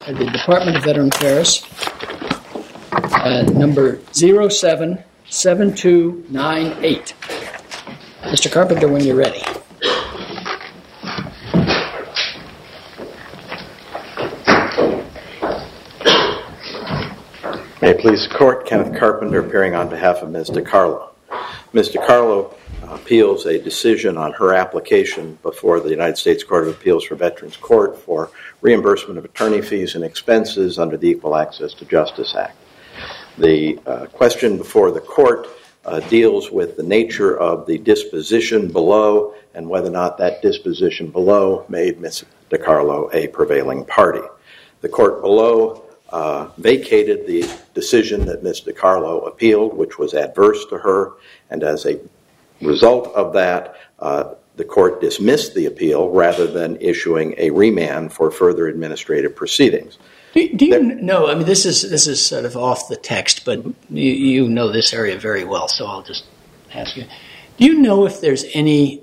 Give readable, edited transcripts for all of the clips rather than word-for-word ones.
the Department of Veteran Affairs, number 077298. Mr. Carpenter, when you're ready. May it please the Court, Kenneth Carpenter appearing on behalf of Ms. DiCarlo. Ms. DiCarlo appeals a decision on her application before the United States Court of Appeals for Veterans Court for reimbursement of attorney fees and expenses under the Equal Access to Justice Act. The question before the Court deals with the nature of the disposition below and whether or not that disposition below made Ms. DiCarlo a prevailing party. The Court below vacated the decision that Ms. DiCarlo appealed, which was adverse to her, and as a result of that, the Court dismissed the appeal rather than issuing a remand for further administrative proceedings. Do you know, I mean, this is sort of off the text, but you know this area very well, so I'll just ask you. Do you know if there's any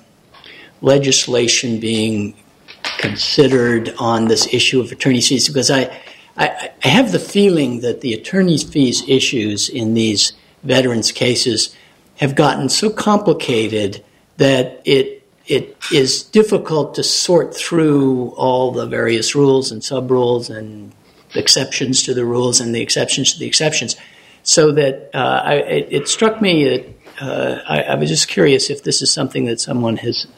legislation being considered on this issue of attorney's fees? Because I have the feeling that the attorney's fees issues in these veterans' cases have gotten so complicated that it is difficult to sort through all the various rules and sub-rules and exceptions to the rules and the exceptions to the exceptions. So that it struck me that I was just curious if this is something that someone has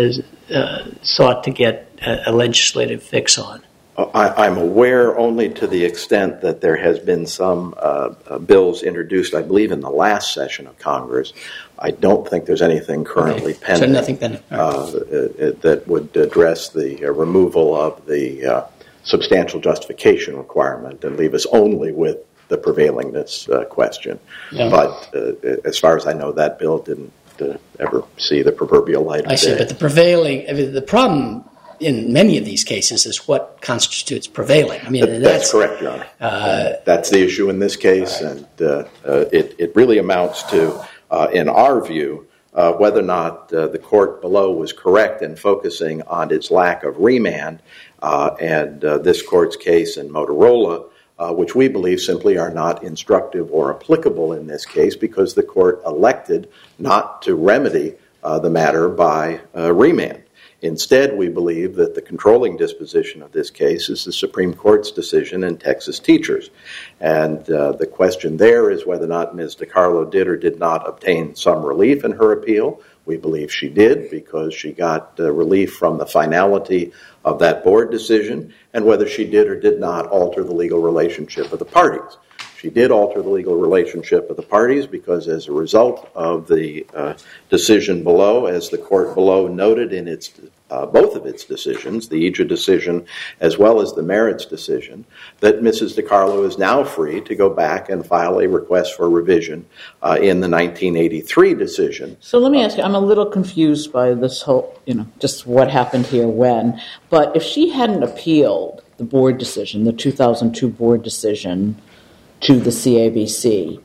sought to get a legislative fix on. I'm aware only to the extent that there has been some bills introduced, I believe, in the last session of Congress. I don't think there's anything currently pending so nothing pending. That would address the removal of the substantial justification requirement and leave us only with the prevailingness question. Yeah. But as far as I know, that bill didn't ever see the proverbial light of day. I see, but the problem in many of these cases is what constitutes prevailing. I mean, that's correct, Your Honor. That's the issue in this case, right. And it really amounts to, in our view, whether or not the court below was correct in focusing on its lack of remand and this court's case in Motorola, which we believe simply are not instructive or applicable in this case because the court elected not to remedy the matter by remand. Instead, we believe that the controlling disposition of this case is the Supreme Court's decision in Texas Teachers. And the question there is whether or not Ms. DiCarlo did or did not obtain some relief in her appeal. We believe she did because she got relief from the finality of that board decision and whether she did or did not alter the legal relationship of the parties. She did alter the legal relationship of the parties because as a result of the decision below, as the court below noted in its both of its decisions, the EJA decision as well as the merits decision, that Mrs. DiCarlo is now free to go back and file a request for revision in the 1983 decision. So let me ask you, I'm a little confused by this whole, just what happened here when. But if she hadn't appealed the board decision, the 2002 board decision, to the CAVC,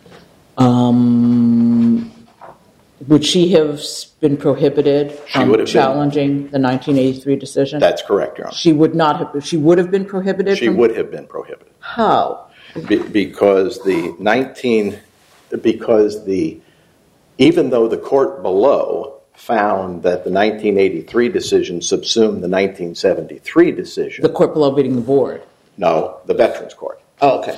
would she have been prohibited from challenging the 1983 decision? That's correct, Your Honor. She would not have. She would have been prohibited. She would have been prohibited. How? Because even though the court below found that the 1983 decision subsumed the 1973 decision, the court below being the board. No, the Veterans Court. Oh, okay.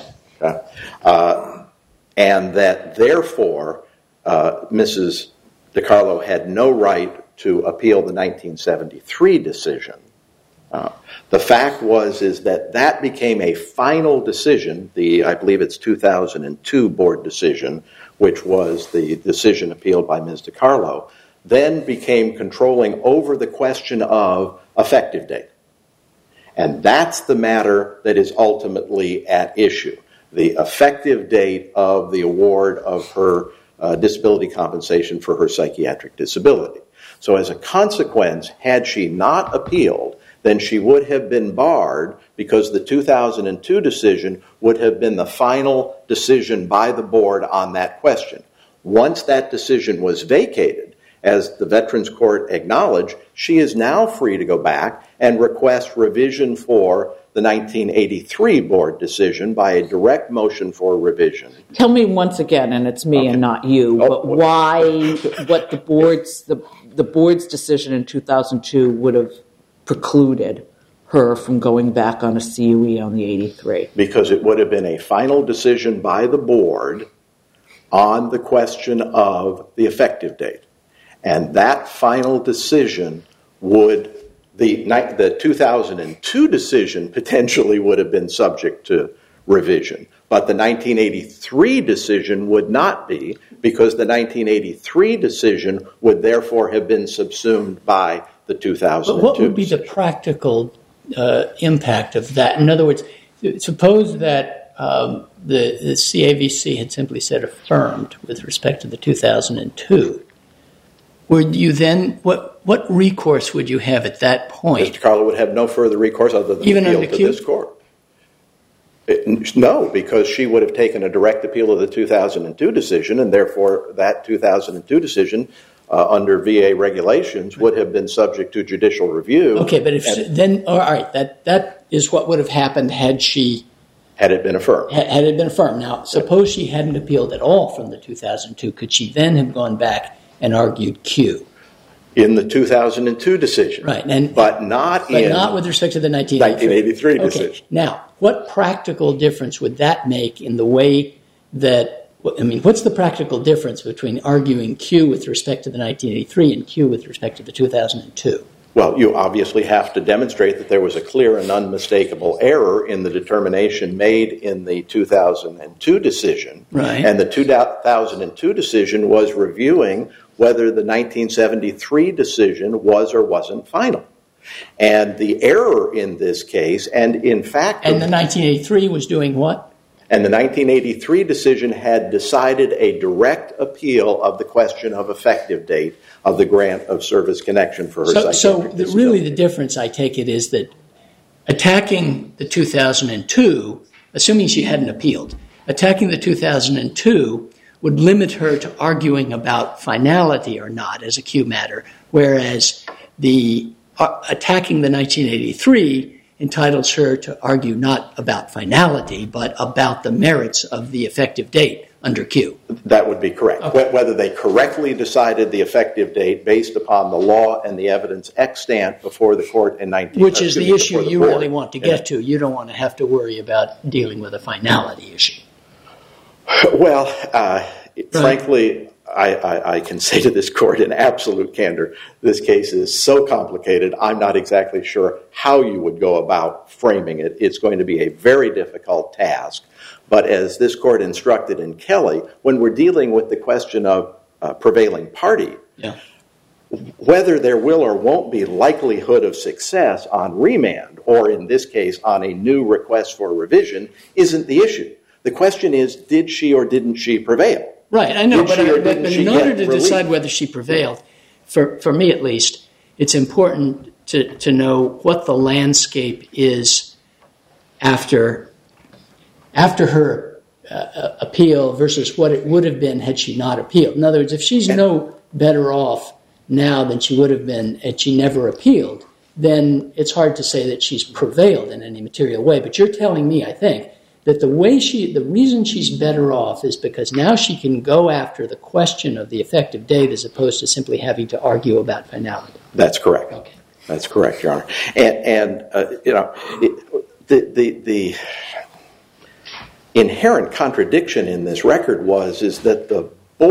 And that therefore Mrs. DiCarlo had no right to appeal the 1973 decision. The fact is that became a final decision, I believe it's 2002 board decision, which was the decision appealed by Ms. DiCarlo, then became controlling over the question of effective date. And that's the matter that is ultimately at issue. The effective date of the award of her disability compensation for her psychiatric disability. So as a consequence, had she not appealed, then she would have been barred because the 2002 decision would have been the final decision by the board on that question. Once that decision was vacated as the Veterans Court acknowledged, she is now free to go back and request revision for the 1983 board decision by a direct motion for revision. Tell me once again, and it's me and not you, but why, what the board's decision in 2002 would have precluded her from going back on a CUE on the 83? Because it would have been a final decision by the board on the question of the effective date. And that final decision would, the 2002 decision potentially would have been subject to revision. But the 1983 decision would not be, because the 1983 decision would therefore have been subsumed by the 2002 But what would be decision. the practical impact of that? In other words, suppose that the CAVC had simply said affirmed with respect to the 2002. Would you then, what recourse would you have at that point? Mr. Carlo would have no further recourse other than Even appeal under to Q? this court. No, because she would have taken a direct appeal of the 2002 decision, and therefore that 2002 decision under VA regulations would have been subject to judicial review. Okay, but if then, all right, that is what would have happened had it been affirmed. Had it been affirmed. Now, suppose she hadn't appealed at all from the 2002. Could she then have gone back and argued Q? In the 2002 decision. Right. But not with respect to the 1983 Okay. decision. Now, what practical difference would that make in the way that, I mean, what's the practical difference between arguing Q with respect to the 1983 and Q with respect to the 2002? Well, you obviously have to demonstrate that there was a clear and unmistakable error in the determination made in the 2002 decision. Right. And the 2002 decision was reviewing whether the 1973 decision was or wasn't final. And the error in this case, and in fact... And the 1983 was doing what? And the 1983 decision had decided a direct appeal of the question of effective date of the grant of service connection for her psychiatric disability. Really the difference, I take it, is that attacking the 2002, assuming she hadn't appealed, attacking the 2002 would limit her to arguing about finality or not as a Q matter, whereas the attacking the 1983 entitles her to argue not about finality, but about the merits of the effective date under Q. That would be correct. Okay. Whether they correctly decided the effective date based upon the law and the evidence extant before the court in 19... Which is the issue you really want to get to. You don't want to have to worry about dealing with a finality issue. Well, frankly, I can say to this court in absolute candor, this case is so complicated, I'm not exactly sure how you would go about framing it. It's going to be a very difficult task. But as this court instructed in Kelly, when we're dealing with the question of prevailing party, whether there will or won't be likelihood of success on remand, or in this case on a new request for revision, isn't the issue. The question is, did she or didn't she prevail? Right, I know, but in order to decide whether she prevailed, for me at least, it's important to know what the landscape is after her appeal versus what it would have been had she not appealed. In other words, if she's no better off now than she would have been had she never appealed, then it's hard to say that she's prevailed in any material way. But you're telling me, I think, that the reason she's better off is because now she can go after the question of the effective date as opposed to simply having to argue about finality. That's correct. Okay. That's correct, Your Honor. And the inherent contradiction in this record is that the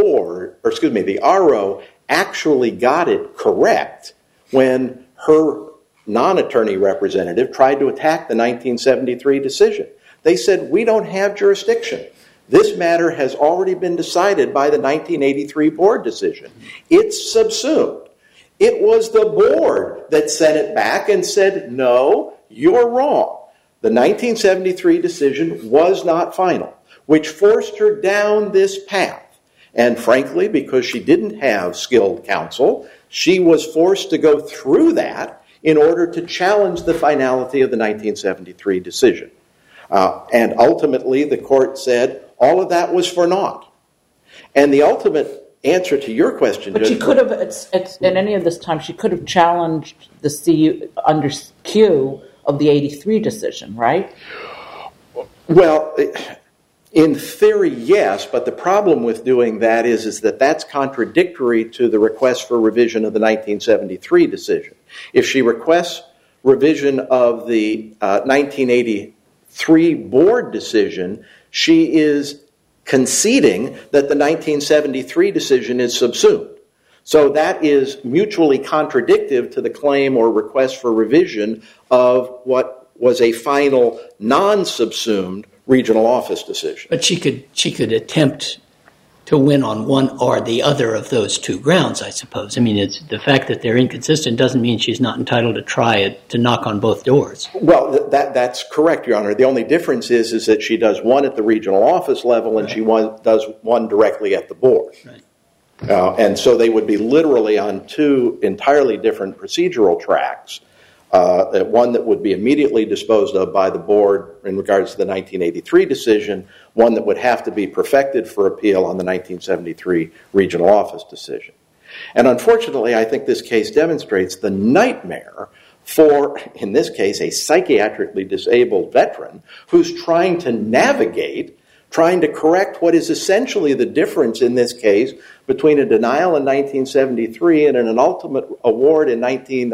RO actually got it correct when her non-attorney representative tried to attack the 1973 decision. They said, we don't have jurisdiction. This matter has already been decided by the 1983 board decision. It's subsumed. It was the board that sent it back and said, no, you're wrong. The 1973 decision was not final, which forced her down this path. And frankly, because she didn't have skilled counsel, she was forced to go through that in order to challenge the finality of the 1973 decision. And ultimately, the court said all of that was for naught. And the ultimate answer to your question, but she could have, in any of this time, she could have challenged the CU under Q of the 83 decision, right? Well, in theory, yes, but the problem with doing that is that that's contradictory to the request for revision of the 1973 decision. If she requests revision of the 1983 board decision, she is conceding that the 1973 decision is subsumed. So that is mutually contradictory to the claim or request for revision of what was a final non-subsumed regional office decision. But she could attempt to win on one or the other of those two grounds, I suppose. I mean, it's the fact that they're inconsistent doesn't mean she's not entitled to try it, to knock on both doors. Well, that's correct, Your Honor. The only difference is that she does one at the regional office level and she does one directly at the board. Right. And so they would be literally on two entirely different procedural tracks. One that would be immediately disposed of by the board in regards to the 1983 decision, one that would have to be perfected for appeal on the 1973 regional office decision. And unfortunately, I think this case demonstrates the nightmare for, in this case, a psychiatrically disabled veteran who's trying to navigate, trying to correct what is essentially the difference in this case between a denial in 1973 and an ultimate award in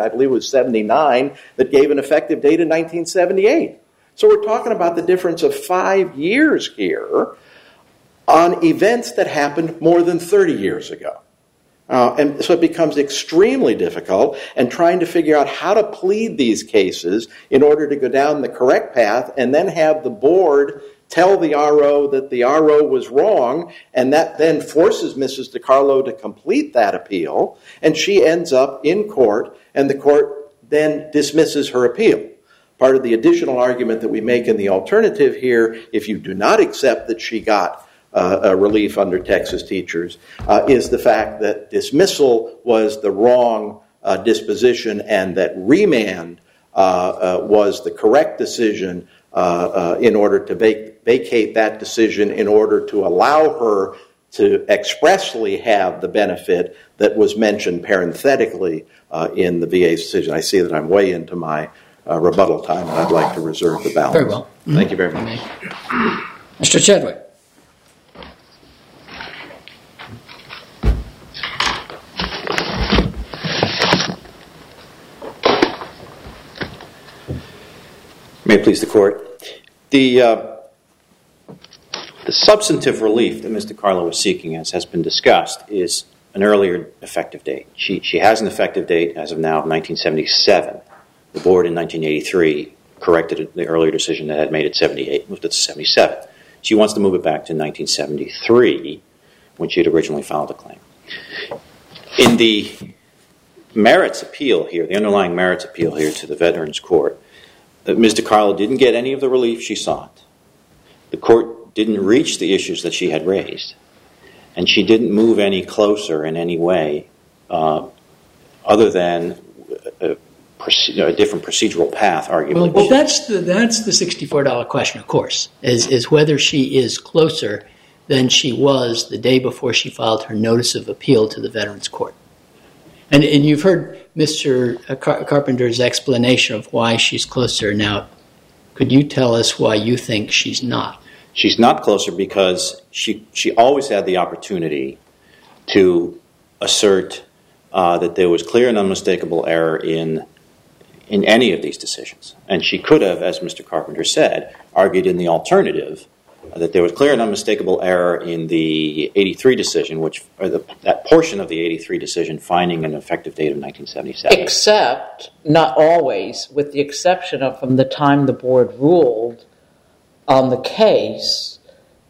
1979 that gave an effective date in 1978. So we're talking about the difference of 5 years here on events that happened more than 30 years ago. And so it becomes extremely difficult, and trying to figure out how to plead these cases in order to go down the correct path and then have the board tell the RO that the RO was wrong, and that then forces Mrs. DiCarlo to complete that appeal, and she ends up in court, and the court then dismisses her appeal. Part of the additional argument that we make in the alternative here, if you do not accept that she got a relief under Texas Teachers, is the fact that dismissal was the wrong disposition and that remand was the correct decision in order to vacate that decision in order to allow her to expressly have the benefit that was mentioned parenthetically in the VA's decision. I see that I'm way into my rebuttal time, and I'd like to reserve the balance. Very well. Mm-hmm. Thank you very much. Mr. Chadwick. May it please the Court. The substantive relief that Ms. DiCarlo was seeking, as has been discussed, is an earlier effective date. She has an effective date as of now of 1977. The board in 1983 corrected the earlier decision that had made it 78, moved it to 77. She wants to move it back to 1973 when she had originally filed a claim. In the merits appeal here, the underlying merits appeal here to the Veterans Court, Ms. DiCarlo didn't get any of the relief she sought. The court didn't reach the issues that she had raised, and she didn't move any closer in any way other than a different procedural path, arguably. Well, that's the $64 question, of course, is whether she is closer than she was the day before she filed her notice of appeal to the Veterans Court. And you've heard Mr. Carpenter's explanation of why she's closer. Now, could you tell us why you think she's not? She's not closer because she always had the opportunity to assert that there was clear and unmistakable error in any of these decisions. And she could have, as Mr. Carpenter said, argued in the alternative that there was clear and unmistakable error in the 83 decision, that portion of the 83 decision finding an effective date of 1977. Except, not always, with the exception of from the time the board ruled on the case,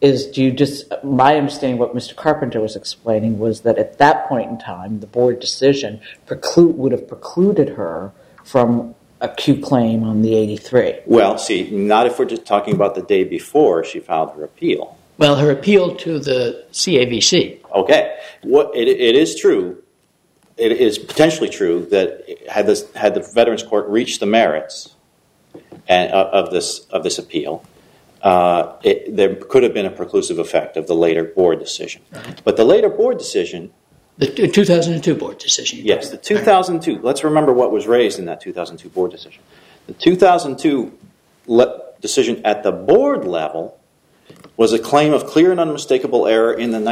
my understanding what Mr. Carpenter was explaining was that at that point in time, the board decision would have precluded her from a Q claim on the 83. Well, see, not if we're just talking about the day before she filed her appeal. Well, her appeal to the CAVC. Okay. It is true. It is potentially true that had the Veterans Court reached the merits of this appeal, there could have been a preclusive effect of the later board decision. Right. But the later board decision... The 2002 board decision. Yes, the 2002. Let's remember what was raised in that 2002 board decision. The 2002 decision at the board level was a claim of clear and unmistakable error in the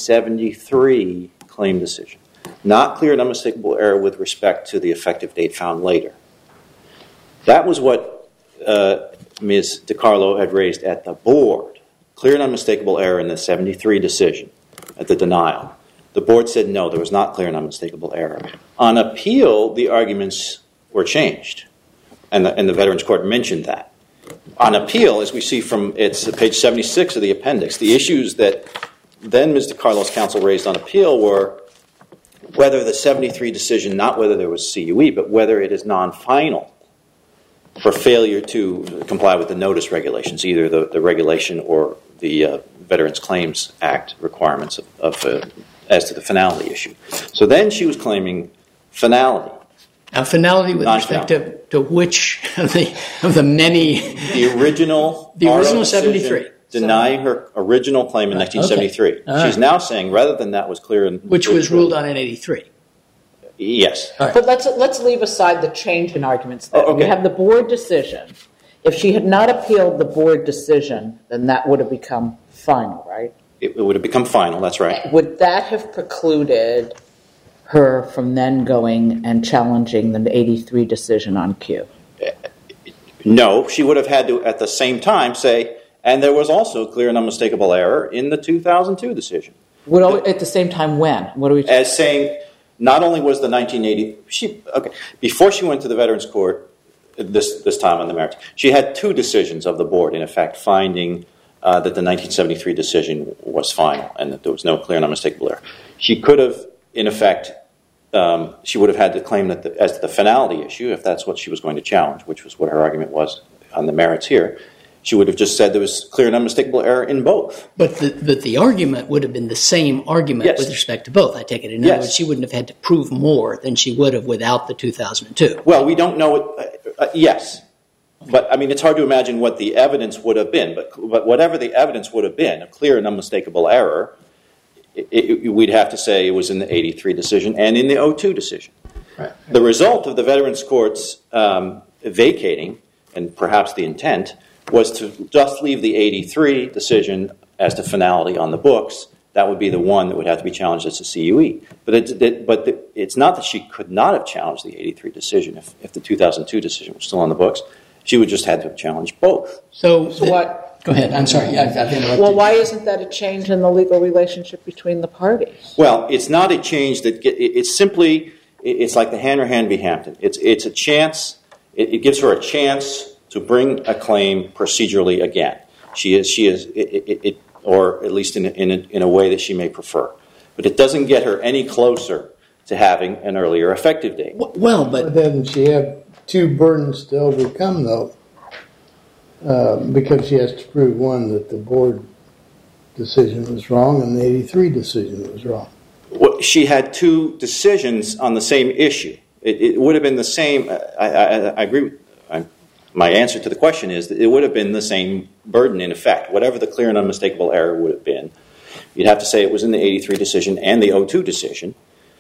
1973 claim decision. Not clear and unmistakable error with respect to the effective date found later. That was what Ms. DiCarlo had raised at the board. Clear and unmistakable error in the 73 decision at the denial. The board said no, there was not clear and unmistakable error. On appeal, the arguments were changed. And the Veterans Court mentioned that. On appeal, as we see from page 76 of the appendix, the issues that then Ms. DiCarlo's counsel raised on appeal were whether the 73 decision, not whether there was CUE, but whether it is non-final for failure to comply with the notice regulations, either the regulation or the Veterans Claims Act requirements as to the finality issue. So then she was claiming finality. Now, finality with respect to which of the many... The original 73. Denying her original claim in 1973. Okay. She's now saying, rather than that was clear... Which was ruled on in 83. Yes. Right. But let's leave aside the change in arguments there. We have the board decision. If she had not appealed the board decision, then that would have become final, right? It would have become final, that's right. Would that have precluded her from then going and challenging the 83 decision on Q? No, she would have had to, at the same time, say, and there was also clear and unmistakable error in the 2002 decision. At the same time when? What are we talking? As saying, not only was the 1980... Before she went to the Veterans Court, this time on the merits, she had two decisions of the board, in effect, finding that the 1973 decision was final and that there was no clear and unmistakable error. She could have, in effect, she would have had to claim that as the finality issue, if that's what she was going to challenge, which was what her argument was on the merits here, she would have just said there was clear and unmistakable error in both. But the argument would have been the same argument with respect to both, I take it. In other words, she wouldn't have had to prove more than she would have without the 2002. Well, we don't know. Yes. But, I mean, it's hard to imagine what the evidence would have been. But whatever the evidence would have been, a clear and unmistakable error, we'd have to say it was in the 83 decision and in the 02 decision. Right. The result of the Veterans Court's vacating, and perhaps the intent, was to just leave the 83 decision as to finality on the books. That would be the one that would have to be challenged as a CUE. But it's not that she could not have challenged the 83 decision if the 2002 decision was still on the books. She would just have to have challenged both. So what? Go ahead. I'm sorry. I've interrupted. Well, why isn't that a change in the legal relationship between the parties? Well, it's not a change that it's simply it's like the Hanrahan v. Hampton. It's a chance. It gives her a chance to bring a claim procedurally again. She is, or at least in a way that she may prefer. But it doesn't get her any closer to having an earlier effective date. Well, but doesn't she have two burdens to overcome, though? Because she has to prove, one, that the board decision was wrong and the 83 decision was wrong. Well, she had two decisions on the same issue. It would have been the same. I agree. My answer to the question is that it would have been the same burden in effect. Whatever the clear and unmistakable error would have been, you'd have to say it was in the 83 decision and the 02 decision.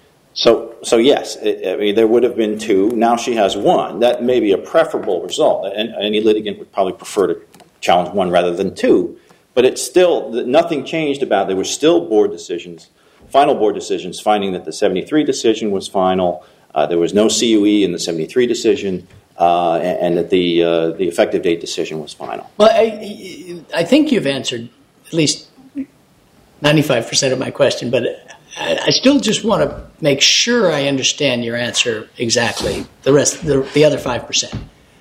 So yes, I mean, there would have been two. Now she has one. That may be a preferable result. And any litigant would probably prefer to challenge one rather than two. But it's still, nothing changed about it. There were still board decisions, final board decisions, finding that the 73 decision was final. There was no CUE in the 73 decision. And that the effective date decision was final. Well, I think you've answered at least 95% of my question, but I still just want to make sure I understand your answer exactly. The rest, the other 5%.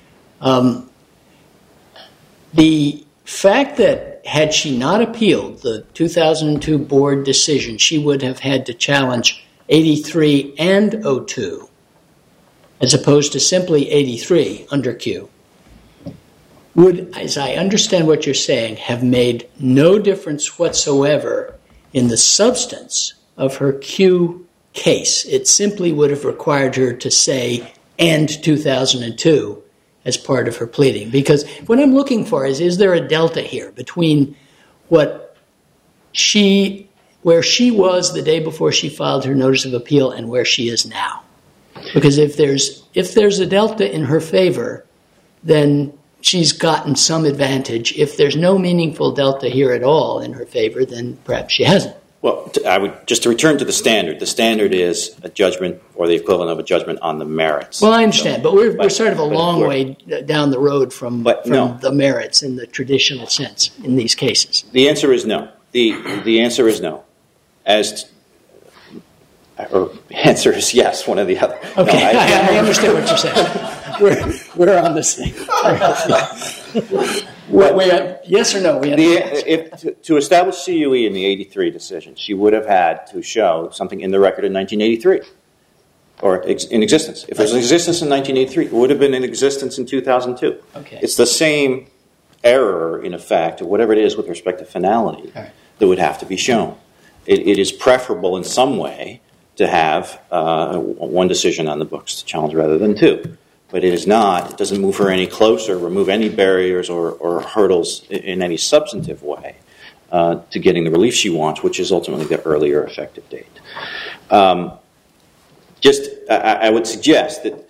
The fact that had she not appealed the 2002 board decision, she would have had to challenge 83 and 02. As opposed to simply 83 under Q, would, as I understand what you're saying, have made no difference whatsoever in the substance of her Q case. It simply would have required her to say, and 2002, as part of her pleading. Because what I'm looking for is there a delta here between where she was the day before she filed her notice of appeal and where she is now? Because if there's a delta in her favor, then she's gotten some advantage. If there's no meaningful delta here at all in her favor, then perhaps she hasn't. Well, I would just to return to the standard. The standard is a judgment or the equivalent of a judgment on the merits. Well, I understand, but we're sort of a long way down the road from the merits in the traditional sense in these cases. The answer is no. The answer is no. Or answer is yes, one or the other. Okay, no, I understand what you're saying. We're on the same. Yes or no? To establish CUE in the 83 decision, she would have had to show something in the record in 1983 or in existence. If it was in existence in 1983, it would have been in existence in 2002. Okay. It's the same error, in effect, or whatever it is with respect to finality that would have to be shown. It is preferable in some way to have one decision on the books to challenge rather than two. But it is not. It doesn't move her any closer, remove any barriers or hurdles in any substantive way to getting the relief she wants, which is ultimately the earlier effective date. I would suggest that,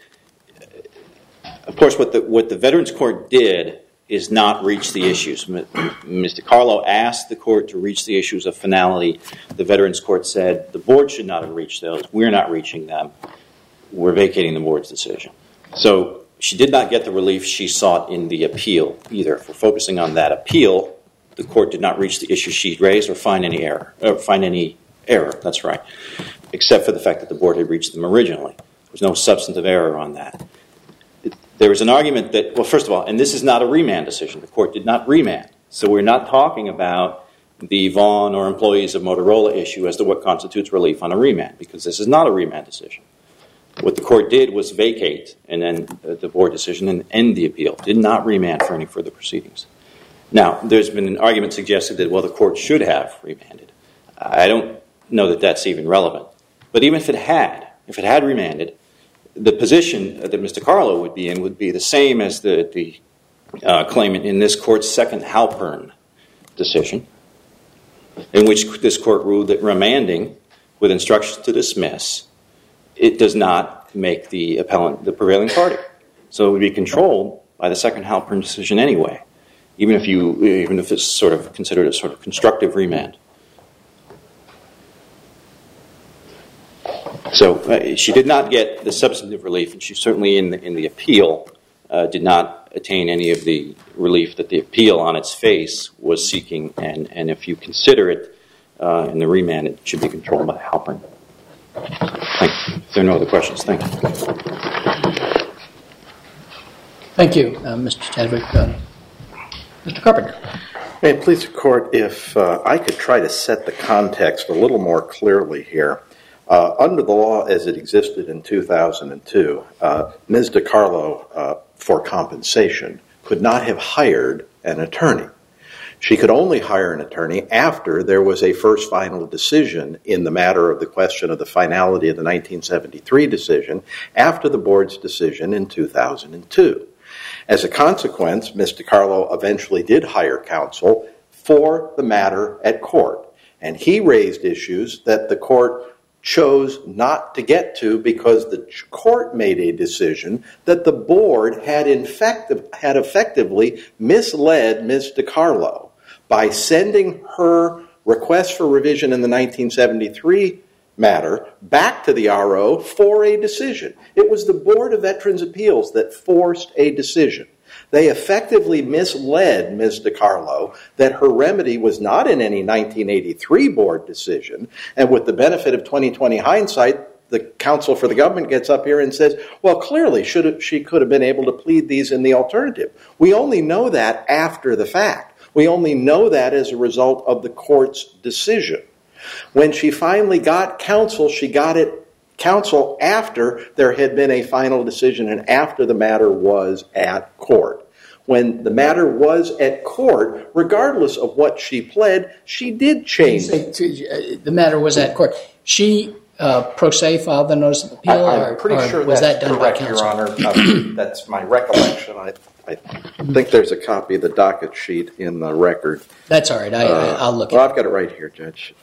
of course, what the Veterans Court did is not reach the issues. Ms. DiCarlo asked the court to reach the issues of finality. The Veterans Court said the board should not have reached those. We're not reaching them. We're vacating the board's decision. So she did not get the relief she sought in the appeal either. For focusing on that appeal, the court did not reach the issue she raised or find any error. That's right, except for the fact that the board had reached them originally. There was no substantive error on that. There was an argument that, well, first of all, and this is not a remand decision. The court did not remand. So we're not talking about the Vaughn or employees of Motorola issue as to what constitutes relief on a remand, because this is not a remand decision. What the court did was vacate and then the board decision and end the appeal. Did not remand for any further proceedings. Now, there's been an argument suggested that, well, the court should have remanded. I don't know that that's even relevant. But even if it had remanded, the position that Mr. DiCarlo would be in would be the same as the claimant in this court's second Halpern decision, in which this court ruled that remanding with instructions to dismiss, it does not make the appellant the prevailing party. So it would be controlled by the second Halpern decision anyway, even if it's sort of considered a sort of constructive remand. So she did not get the substantive relief, and she certainly in the appeal did not attain any of the relief that the appeal on its face was seeking. And if you consider it in the remand, it should be controlled by Halpern. Thank you. If there are no other questions, thank you. Thank you, Mr. Chadwick. Mr. Carpenter. May it please the court, if I could try to set the context a little more clearly here. Under the law as it existed in 2002, Ms. DiCarlo, for compensation, could not have hired an attorney. She could only hire an attorney after there was a first final decision in the matter of the question of the finality of the 1973 decision after the board's decision in 2002. As a consequence, Ms. DiCarlo eventually did hire counsel for the matter at court. And he raised issues that the court chose not to get to because the court made a decision that the board had effectively misled Ms. DiCarlo by sending her request for revision in the 1973 matter back to the RO for a decision. It was the Board of Veterans' Appeals that forced a decision. They effectively misled Ms. DiCarlo that her remedy was not in any 1983 board decision, and with the benefit of 20/20 hindsight, the counsel for the government gets up here and says, well, clearly she could have been able to plead these in the alternative. We only know that after the fact. We only know that as a result of the court's decision. When she finally got counsel, she got it counsel after there had been a final decision and after the matter was at court. When the matter was at court, regardless of what she pled, she did change. The matter was at court. She pro se filed the notice of appeal? I'm pretty sure was that's that done correct, by Your counsel? Honor. That's my recollection. I think there's a copy of the docket sheet in the record. That's all right. I'll look at it. I've got it right here, Judge.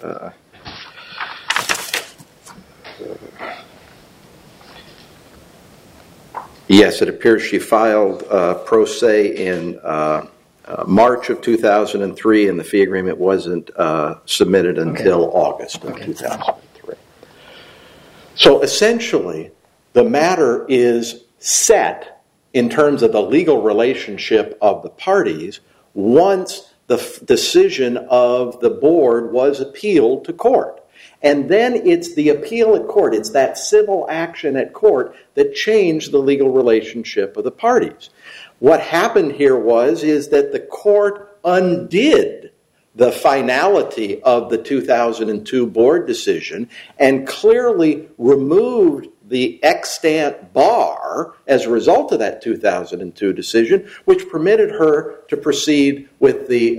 Yes, it appears she filed pro se in March of 2003, and the fee agreement wasn't submitted until August of 2003. So essentially, the matter is set in terms of the legal relationship of the parties once the decision of the board was appealed to court. And then it's the appeal at court, it's that civil action at court that changed the legal relationship of the parties. What happened here is that the court undid the finality of the 2002 board decision and clearly removed the extant bar as a result of that 2002 decision, which permitted her to proceed with the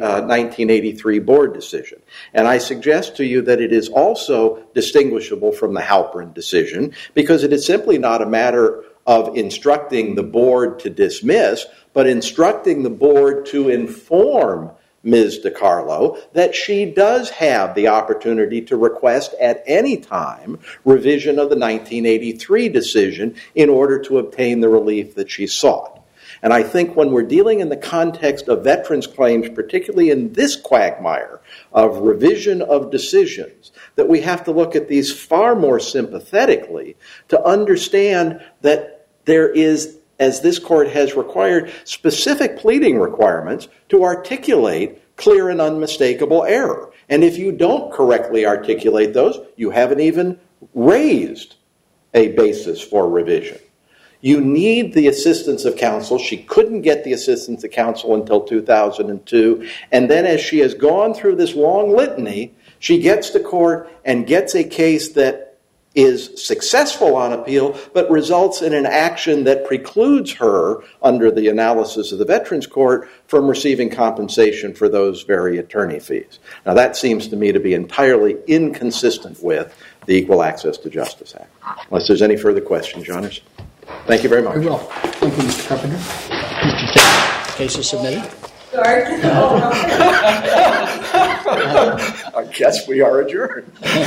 1983 board decision. And I suggest to you that it is also distinguishable from the Halperin decision because it is simply not a matter of instructing the board to dismiss, but instructing the board to inform Ms. DiCarlo that she does have the opportunity to request at any time revision of the 1983 decision in order to obtain the relief that she sought. And I think when we're dealing in the context of veterans' claims, particularly in this quagmire of revision of decisions, that we have to look at these far more sympathetically to understand that there is, as this court has required, specific pleading requirements to articulate clear and unmistakable error. And if you don't correctly articulate those, you haven't even raised a basis for revision. You need the assistance of counsel. She couldn't get the assistance of counsel until 2002. And then as she has gone through this long litany, she gets to court and gets a case that is successful on appeal, but results in an action that precludes her, under the analysis of the Veterans Court, from receiving compensation for those very attorney fees. Now that seems to me to be entirely inconsistent with the Equal Access to Justice Act. Unless there's any further questions, Your Honors. Thank you very much. Very well. Thank you, Mr. Carpenter. Mr. Taylor, the case is submitted. I guess we are adjourned.